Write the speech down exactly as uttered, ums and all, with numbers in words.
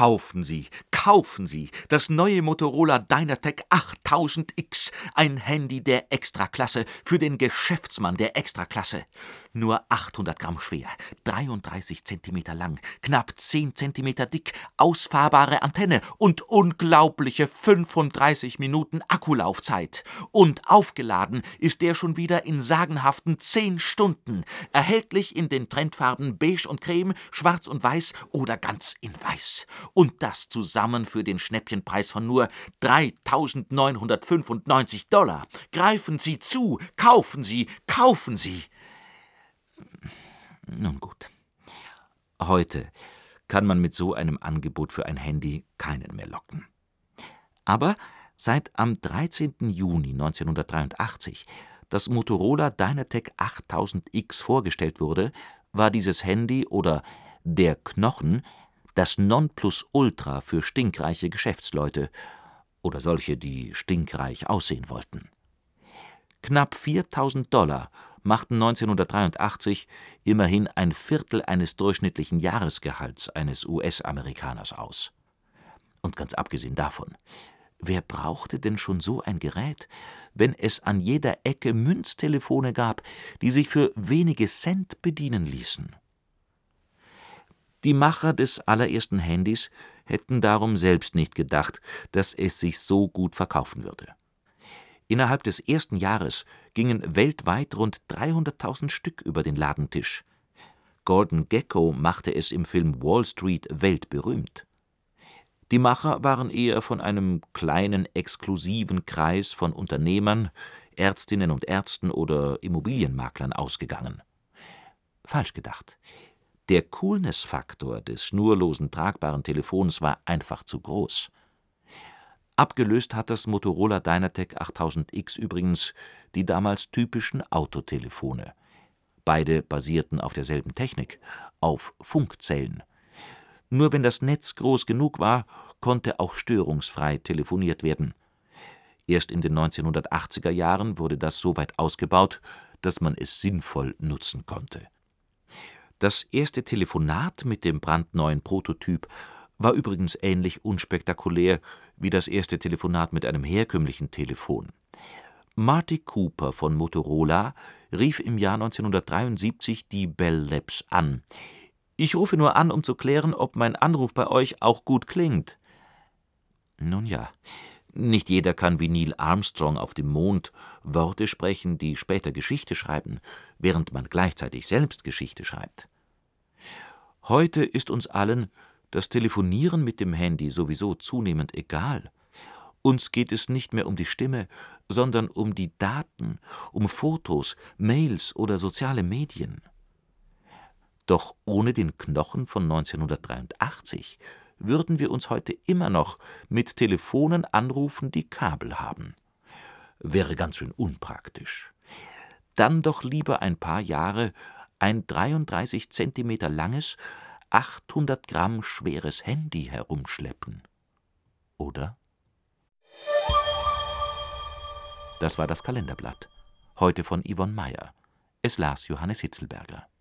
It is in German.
Kaufen Sie, kaufen Sie das neue Motorola Dynatec achttausend X, ein Handy der Extraklasse für den Geschäftsmann der Extraklasse. Nur achthundert Gramm schwer, dreiunddreißig Zentimeter lang, knapp zehn Zentimeter dick, ausfahrbare Antenne und unglaubliche fünfunddreißig Minuten Akkulaufzeit. Und aufgeladen ist der schon wieder in sagenhaften zehn Stunden. Erhältlich in den Trendfarben beige und creme, schwarz und weiß oder ganz in weiß. Und das zusammen für den Schnäppchenpreis von nur dreitausendneunhundertfünfundneunzig Dollar. Greifen Sie zu, kaufen Sie, kaufen Sie! Nun gut. Heute kann man mit so einem Angebot für ein Handy keinen mehr locken. Aber seit am dreizehnten Juni neunzehnhundertdreiundachtzig das Motorola Dynatec achttausend X vorgestellt wurde, war dieses Handy oder der Knochen das Nonplusultra für stinkreiche Geschäftsleute oder solche, die stinkreich aussehen wollten. Knapp viertausend Dollar machten neunzehnhundertdreiundachtzig immerhin ein Viertel eines durchschnittlichen Jahresgehalts eines U S-Amerikaners aus. Und ganz abgesehen davon, wer brauchte denn schon so ein Gerät, wenn es an jeder Ecke Münztelefone gab, die sich für wenige Cent bedienen ließen? Die Macher des allerersten Handys hätten darum selbst nicht gedacht, dass es sich so gut verkaufen würde. Innerhalb des ersten Jahres gingen weltweit rund dreihunderttausend Stück über den Ladentisch. Gordon Gekko machte es im Film Wall Street weltberühmt. Die Macher waren eher von einem kleinen, exklusiven Kreis von Unternehmern, Ärztinnen und Ärzten oder Immobilienmaklern ausgegangen. Falsch gedacht. Der Coolness-Faktor des schnurlosen, tragbaren Telefons war einfach zu groß. Abgelöst hat das Motorola Dynatec achttausend X übrigens die damals typischen Autotelefone. Beide basierten auf derselben Technik, auf Funkzellen. Nur wenn das Netz groß genug war, konnte auch störungsfrei telefoniert werden. Erst in den neunzehnhundertachtziger Jahren wurde das so weit ausgebaut, dass man es sinnvoll nutzen konnte. Das erste Telefonat mit dem brandneuen Prototyp war übrigens ähnlich unspektakulär wie das erste Telefonat mit einem herkömmlichen Telefon. Marty Cooper von Motorola rief im Jahr neunzehnhundertdreiundsiebzig die Bell Labs an. »Ich rufe nur an, um zu klären, ob mein Anruf bei euch auch gut klingt.« Nun ja, nicht jeder kann wie Neil Armstrong auf dem Mond Worte sprechen, die später Geschichte schreiben, während man gleichzeitig selbst Geschichte schreibt. Heute ist uns allen das Telefonieren mit dem Handy sowieso zunehmend egal. Uns geht es nicht mehr um die Stimme, sondern um die Daten, um Fotos, Mails oder soziale Medien. Doch ohne den Knochen von neunzehnhundertdreiundachtzig würden wir uns heute immer noch mit Telefonen anrufen, die Kabel haben. Wäre ganz schön unpraktisch. Dann doch lieber ein paar Jahre ein dreiunddreißig Zentimeter langes, achthundert Gramm schweres Handy herumschleppen. Oder? Das war das Kalenderblatt. Heute von Yvonne Meyer. Es las Johannes Hitzelberger.